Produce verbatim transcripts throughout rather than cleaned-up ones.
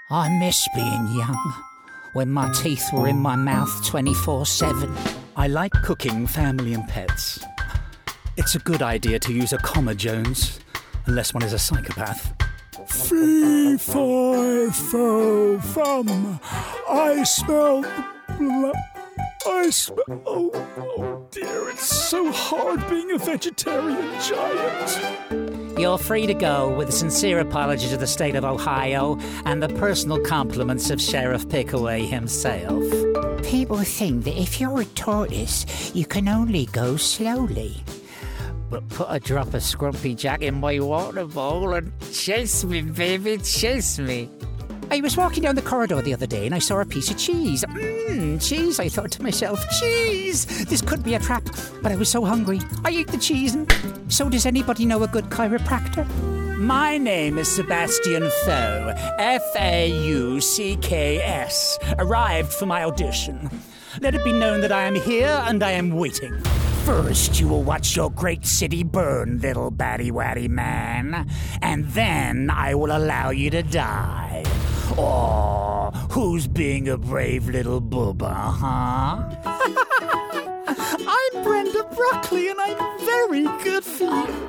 I miss being young, when my teeth were in my mouth twenty-four seven. I like cooking family and pets. It's a good idea to use a comma, Jones, unless one is a psychopath. Fee, fi, fo, fum. I smell the blood. I smell... Oh, oh dear, it's so hard being a vegetarian giant. You're free to go with a sincere apology to the state of Ohio and the personal compliments of Sheriff Pickaway himself. People think that if you're a tortoise, you can only go slowly. But put a drop of Scrumpy Jack in my water bowl and chase me, baby, chase me. I was walking down the corridor the other day and I saw a piece of cheese. Mmm, cheese, I thought to myself. Cheese! This could be a trap. But I was so hungry. I ate the cheese and... So does anybody know a good chiropractor? My name is Sebastian Foe, F A U C K S. Arrived for my audition. Let it be known that I am here and I am waiting. First, you will watch your great city burn, little batty-watty man. And then I will allow you to die. Oh, who's being a brave little booba, huh? I'm Brenda Broccoli, and I'm very good for you.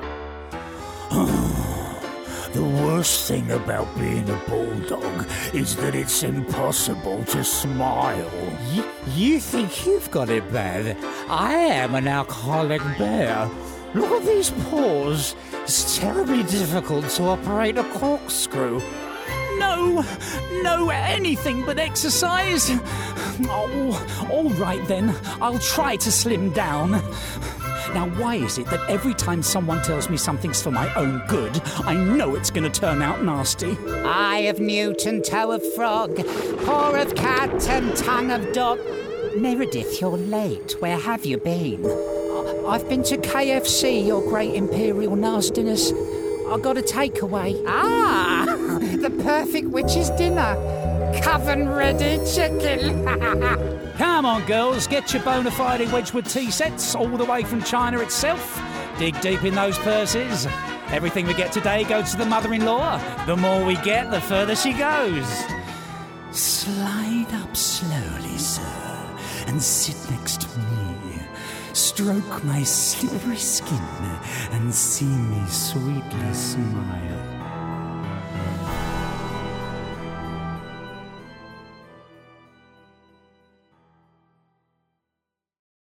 The worst thing about being a bulldog is that it's impossible to smile. You, you think you've got it bad? I am an alcoholic bear. Look at these paws. It's terribly difficult to operate a corkscrew. No, no, anything but exercise. Oh, all right then. I'll try to slim down. Now, why is it that every time someone tells me something's for my own good, I know it's going to turn out nasty? Eye of Newton, toe of frog, paw of cat and tongue of dog. Meredith, you're late. Where have you been? I've been to K F C, your great imperial nastiness. I got a takeaway. Ah, the perfect witch's dinner. Coven-ready chicken. Come on, girls, get your bona fide Wedgwood tea sets all the way from China itself. Dig deep in those purses. Everything we get today goes to the mother-in-law. The more we get, the further she goes. Slide up slowly, sir, and sit next to me. Stroke my slippery skin and see me sweetly smile.